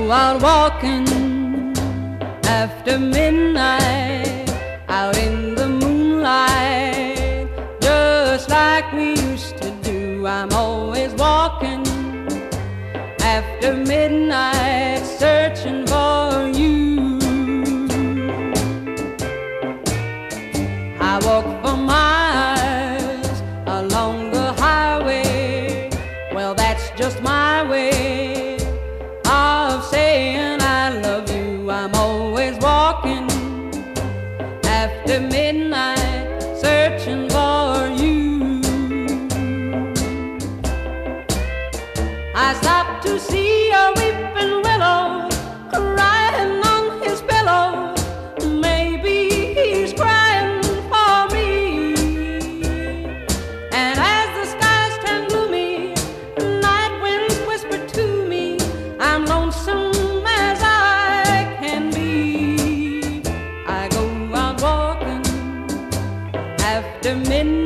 out walking after midnight, out in the moonlight, just like we used to do. I'm always walking after midnight, searching for you. I walk for miles along the highway. Well, that's just my way of saying I love you. I'm always walking after midnight, searching for you. I stopped to see a weeping willow crying on his pillow. Maybe he's crying for me. And as the skies turn gloomy, night winds whisper to me, I'm lonesome as I can be. I go out walking after midnight,